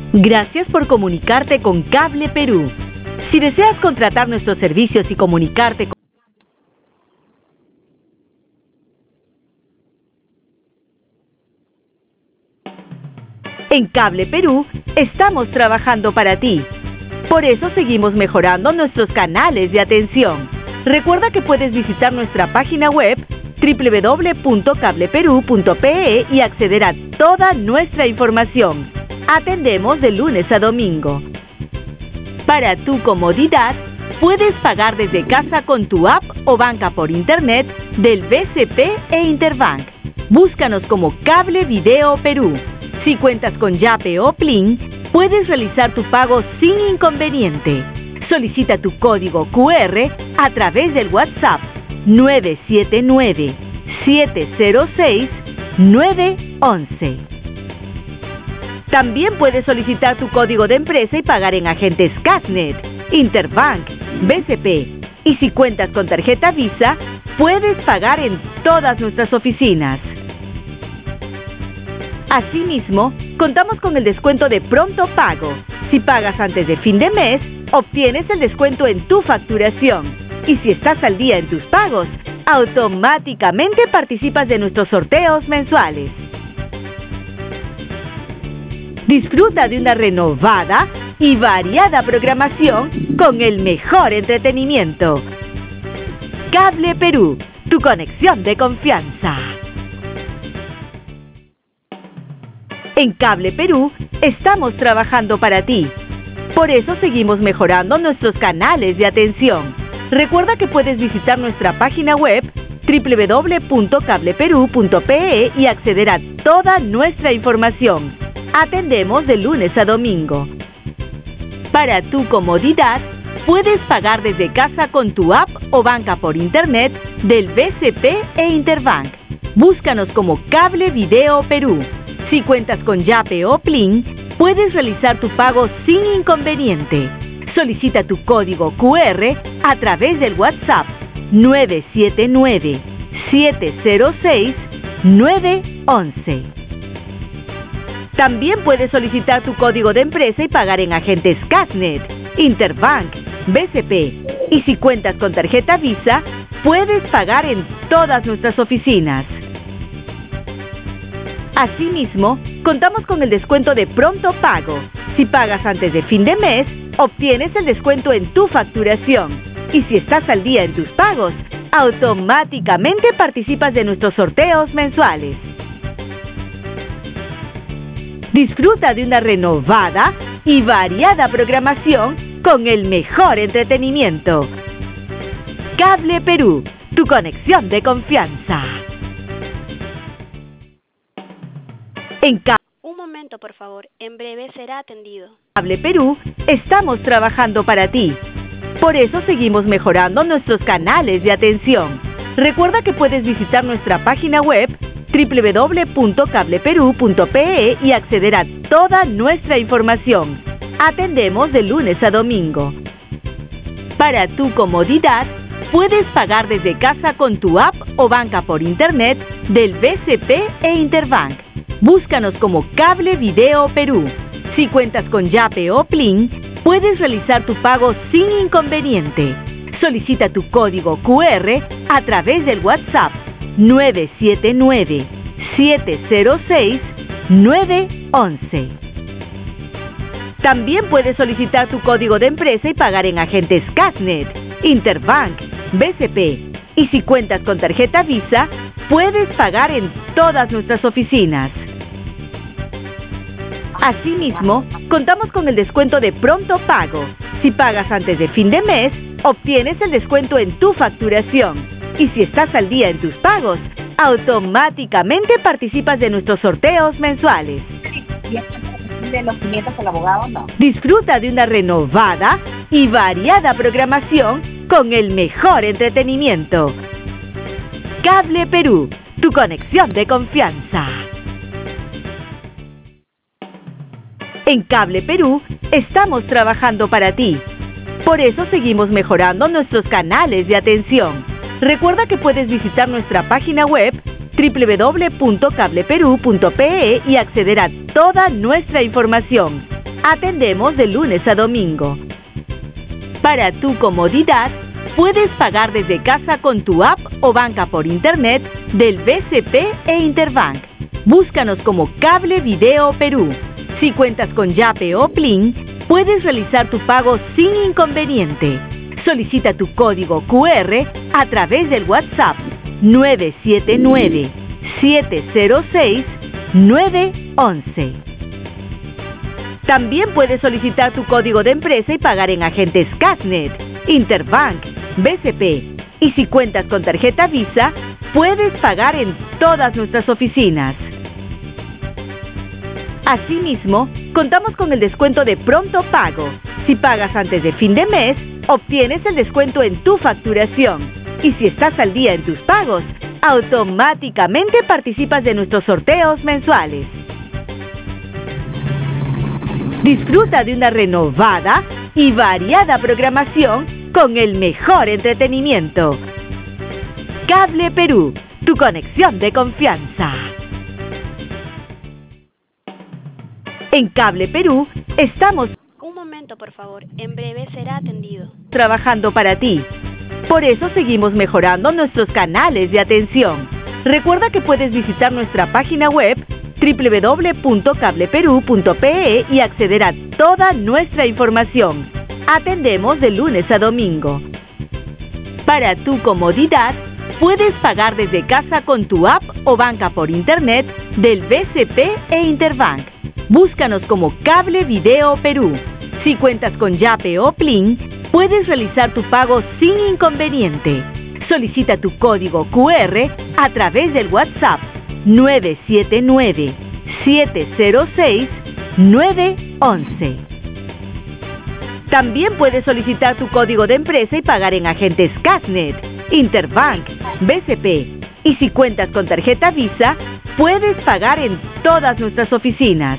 Gracias por comunicarte con Cable Perú. Si deseas contratar nuestros servicios y comunicarte con... En Cable Perú estamos trabajando para ti. Por eso seguimos mejorando nuestros canales de atención. Recuerda que puedes visitar nuestra página web www.cableperú.pe y acceder a toda nuestra información. Atendemos de lunes a domingo. Para tu comodidad, puedes pagar desde casa con tu app o banca por internet del BCP e Interbank. Búscanos como Cable Video Perú. Si cuentas con Yape o Plin, puedes realizar tu pago sin inconveniente. Solicita tu código QR a través del WhatsApp 979-706-911. También puedes solicitar tu código de empresa y pagar en agentes Casnet, Interbank, BCP. Y si cuentas con tarjeta Visa, puedes pagar en todas nuestras oficinas. Asimismo, contamos con el descuento de pronto pago. Si pagas antes de fin de mes, obtienes el descuento en tu facturación. Y si estás al día en tus pagos, automáticamente participas de nuestros sorteos mensuales. Disfruta de una renovada y variada programación con el mejor entretenimiento. Cable Perú, tu conexión de confianza. En Cable Perú estamos trabajando para ti. Por eso seguimos mejorando nuestros canales de atención. Recuerda que puedes visitar nuestra página web www.cableperú.pe y acceder a toda nuestra información. Atendemos de lunes a domingo. Para tu comodidad, puedes pagar desde casa con tu app o banca por internet del BCP e Interbank. Búscanos como Cable Video Perú. Si cuentas con Yape o Plin, puedes realizar tu pago sin inconveniente. Solicita tu código QR a través del WhatsApp 979-706-911. También puedes solicitar tu código de empresa y pagar en agentes Casnet, Interbank, BCP. Y si cuentas con tarjeta Visa, puedes pagar en todas nuestras oficinas. Asimismo, contamos con el descuento de pronto pago. Si pagas antes de fin de mes, obtienes el descuento en tu facturación. Y si estás al día en tus pagos, automáticamente participas de nuestros sorteos mensuales. Disfruta de una renovada y variada programación con el mejor entretenimiento. Cable Perú, tu conexión de confianza. Un momento, por favor. En breve será atendido. Cable Perú estamos trabajando para ti. Por eso seguimos mejorando nuestros canales de atención. Recuerda que puedes visitar nuestra página web www.cableperú.pe y acceder a toda nuestra información. Atendemos de lunes a domingo. Para tu comodidad, puedes pagar desde casa con tu app o banca por internet del BCP e Interbank. Búscanos como Cable Video Perú. Si cuentas con Yape o Plin, puedes realizar tu pago sin inconveniente. Solicita tu código QR a través del WhatsApp 979-706-911. También puedes solicitar tu código de empresa y pagar en agentes Casnet, Interbank, BCP. Y si cuentas con tarjeta Visa, puedes pagar en todas nuestras oficinas. Asimismo, contamos con el descuento de pronto pago. Si pagas antes de fin de mes, obtienes el descuento en tu facturación. Y si estás al día en tus pagos, automáticamente participas de nuestros sorteos mensuales. ¿De los 500 al abogado no? Disfruta de una renovada y variada programación con el mejor entretenimiento. Cable Perú, tu conexión de confianza. En Cable Perú estamos trabajando para ti. Por eso seguimos mejorando nuestros canales de atención. Recuerda que puedes visitar nuestra página web www.cableperú.pe y acceder a toda nuestra información. Atendemos de lunes a domingo. Para tu comodidad, puedes pagar desde casa con tu app o banca por internet del BCP e Interbank. Búscanos como Cable Video Perú. Si cuentas con Yape o Plin, puedes realizar tu pago sin inconveniente. Solicita tu código QR a través del WhatsApp 979-706-911. También puedes solicitar tu código de empresa y pagar en agentes Casnet, Interbank, BCP. Y si cuentas con tarjeta Visa, puedes pagar en todas nuestras oficinas. Asimismo, contamos con el descuento de pronto pago. Si pagas antes de fin de mes, obtienes el descuento en tu facturación. Y si estás al día en tus pagos, automáticamente participas de nuestros sorteos mensuales. Disfruta de una renovada y variada programación con el mejor entretenimiento. Cable Perú, tu conexión de confianza. En Cable Perú estamos Un momento, por favor. En breve será atendido. trabajando para ti. Por eso seguimos mejorando nuestros canales de atención. Recuerda que puedes visitar nuestra página web www.cableperú.pe y acceder a toda nuestra información. Atendemos de lunes a domingo. Para tu comodidad, puedes pagar desde casa con tu app o banca por internet del BCP e Interbank. Búscanos como Cable Video Perú. Si cuentas con Yape o Plin, puedes realizar tu pago sin inconveniente. Solicita tu código QR a través del WhatsApp 979-706-911. También puedes solicitar tu código de empresa y pagar en agentes Casnet, Interbank, BCP. Y si cuentas con tarjeta Visa, puedes pagar en todas nuestras oficinas.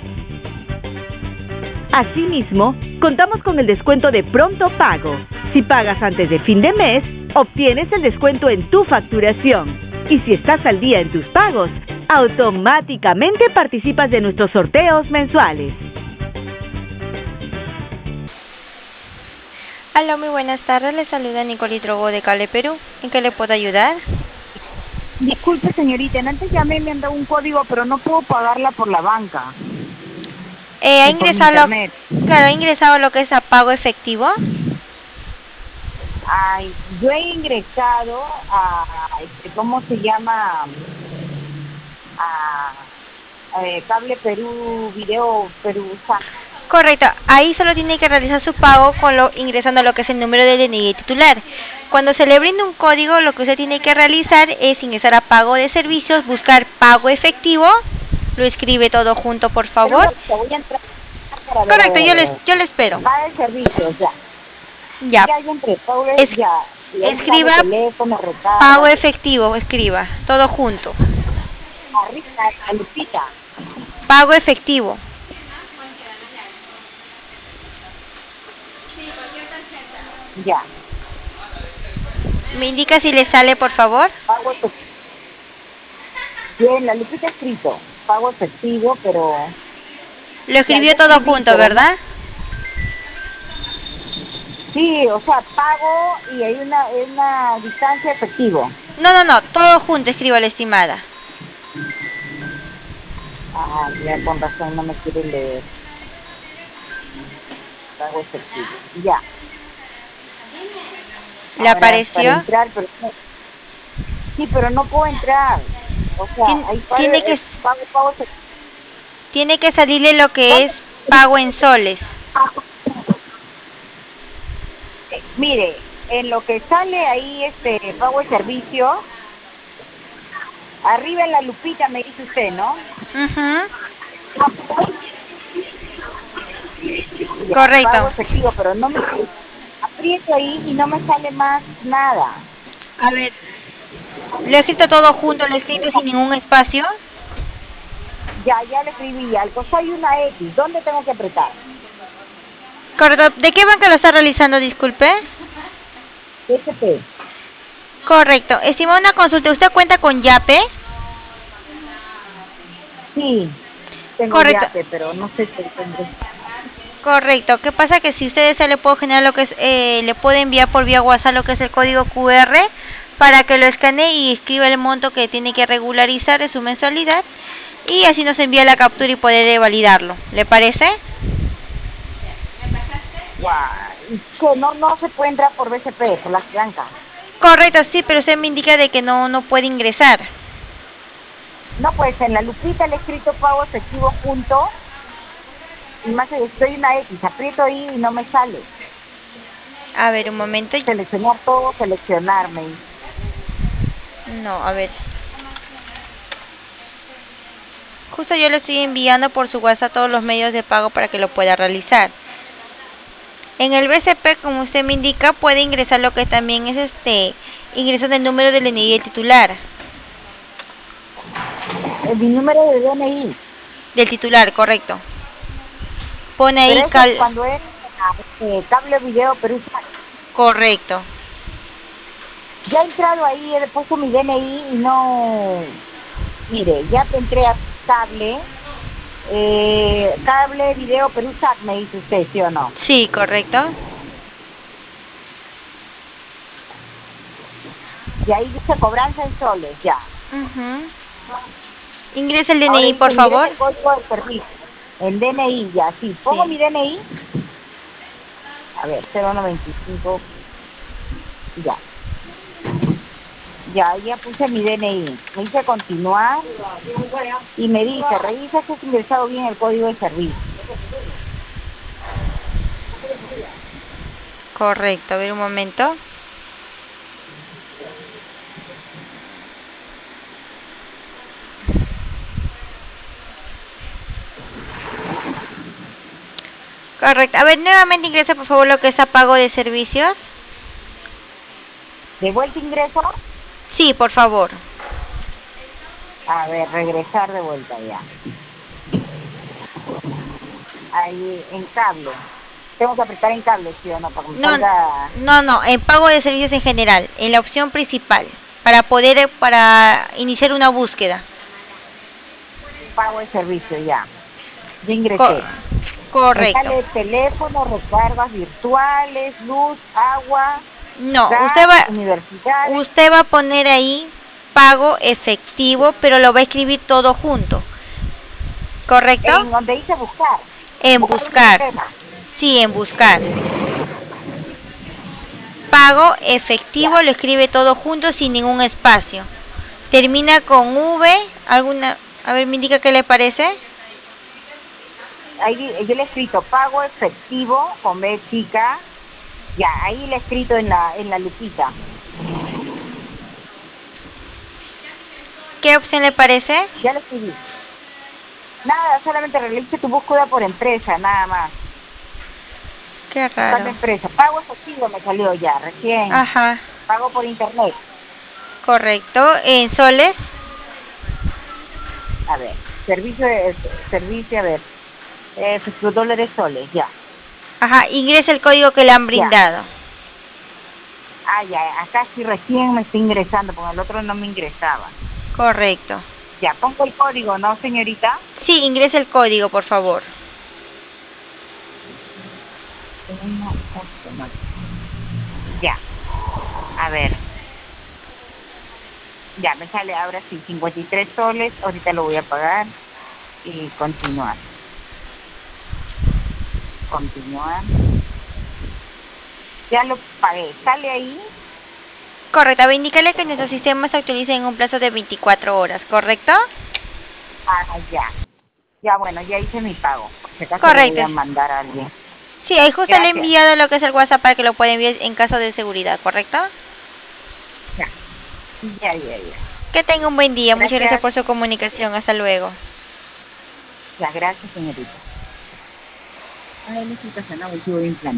Asimismo, contamos con el descuento de pronto pago. Si pagas antes de fin de mes, obtienes el descuento en tu facturación. Y si estás al día en tus pagos, automáticamente participas de nuestros sorteos mensuales. Hola, muy buenas tardes. Les saluda Nicole Drogo de Cable Perú. ¿En qué le puedo ayudar? Disculpe, señorita, antes llamé y me han dado un código, pero no puedo pagarla por la banca. ¿Ha Por ingresado internet. claro, ha ingresado lo que es a pago efectivo? Ay, yo he ingresado a, ¿cómo se llama? A Cable Perú, Video Perú. Correcto. Ahí solo tiene que realizar su pago ingresando lo que es el número del DNI titular. Cuando se le brinda un código, lo que usted tiene que realizar es ingresar a pago de servicios, buscar pago efectivo. Lo escribe todo junto, por favor. Te voy a entrar para ver. Correcto, yo le espero. Paga de servicios, ya. Ya. Ya entré, pago de- Es- ya. Y ahí escriba sale teléfono, recarga. Pago efectivo, escriba, todo junto. Arriba, la lupita. Pago efectivo. Ya. ¿Me indica si le sale, por favor? Pago efectivo. Bien, la lupita escrito. Pago efectivo, pero... Lo escribió Ya, todo escribí, junto, pero- ¿verdad? Sí, o sea, pago y hay una distancia efectivo. No, todo junto, escriba la estimada. Ah, ya con razón no me quiere leer. Pago efectivo. Ya. ¿Le Ahora, apareció? para entrar, pero no- sí, pero no puedo entrar. O sea, hay Tiene que- pago efectivo. Tiene que salirle lo que es pago en soles. Mire, en lo que sale ahí pago de servicio, arriba en la lupita me dice usted, ¿no? Ujú. Ya, Correcto. Pago efectivo, pero no me aprieto ahí y no me sale más nada. A ver. Lo he escrito todo junto, lo he escrito sin ningún espacio. Ya le escribí. Al costado hay una X. ¿Dónde tengo que apretar? Correcto. ¿De qué banca lo está realizando, disculpe? SP. Correcto. Estimado, una consulta. ¿Usted cuenta con Yape? Sí. Tengo Correcto. Yape, pero no sé si tendré. Correcto. ¿Qué pasa? Que si usted desea le puedo generar lo que es, le puedo enviar por vía WhatsApp lo que es el código QR para que lo escanee y escriba el monto que tiene que regularizar de su mensualidad y así nos envía la captura y poder validarlo. ¿Le parece? Guau, que no se puede entrar por BCP, por las blancas. Correcto, sí, pero usted me indica de que no puede ingresar. No, pues en la lupita le he escrito pago efectivo punto y más estoy una X, aprieto ahí y no me sale. A ver, un momento. Seleccionar todo, seleccionarme. No, a ver. Justo yo le estoy enviando por su WhatsApp todos los medios de pago para que lo pueda realizar. En el BCP, como usted me indica, puede ingresar lo que también es ingresando el número del DNI del titular. Mi número de DNI. Del titular, correcto. Pone ahí cuando es cable video Perú. Correcto. Ya he entrado ahí, he puesto mi DNI y no... Mire, ya entré a cable video Perú SAT, me dice usted, ¿sí o no? Sí, correcto. Y ahí dice cobranza en soles, ya. Ingresa el DNI, por favor. El código de servicio. El DNI, ya, sí. Pongo mi DNI. A ver, 095. Ya. Ya puse mi DNI. Me dice continuar. Y me dice, revisa si has ingresado bien el código de servicio. Correcto, a ver un momento. Correcto. A ver, nuevamente ingresa por favor lo que es a pago de servicios. ¿De vuelta ingreso? Sí, por favor. A ver, regresar de vuelta ya. Ahí, en cable. Tengo que apretar en cable, ¿sí o no? Para que me salga... No, en pago de servicios en general, en la opción principal, para iniciar una búsqueda. Pago de servicio, ya. Ya ingresé. Correcto. Me sale teléfono, recargas virtuales, luz, agua... No, gas, usted va a poner ahí pago efectivo, pero lo va a escribir todo junto. ¿Correcto? En donde dice buscar. En buscar. Sí, en buscar. Pago efectivo, lo escribe todo junto sin ningún espacio. Termina con V, a ver, me indica qué le parece. Ahí yo le he escrito pago efectivo con B chica. Ya, ahí le he escrito en la lupita. ¿Qué opción le parece? Ya lo escribí. Nada, solamente realice tu búsqueda por empresa, nada más. Qué raro. Buscando empresa. Pago efectivo me salió ya, recién. Ajá. Pago por internet. Correcto. ¿En soles? A ver, servicio, a ver. $, soles, ya. Ajá, ingresa el código que le han brindado. Ya, acá sí recién me estoy ingresando, porque el otro no me ingresaba. Correcto. Ya, pongo el código, ¿no, señorita? Sí, ingresa el código, por favor. 1, 8, 9. Ya. A ver. Ya, me sale ahora sí, 53 soles. Ahorita lo voy a pagar. Y continuar. Continuar. Ya lo pagué. ¿Sale ahí? Correcto. Voy a indicarle que nuestro sistema se actualiza en un plazo de 24 horas, ¿correcto? Ya. Ya, bueno, ya hice mi pago. Por si acaso correcto. Le voy a mandar a alguien. Sí, ahí justo le he enviado lo que es el WhatsApp para que lo pueda enviar en caso de seguridad, ¿correcto? Ya. Que tenga un buen día. Muchas gracias por su comunicación. Hasta luego. Ya, gracias, señorita. Necesitas un implante.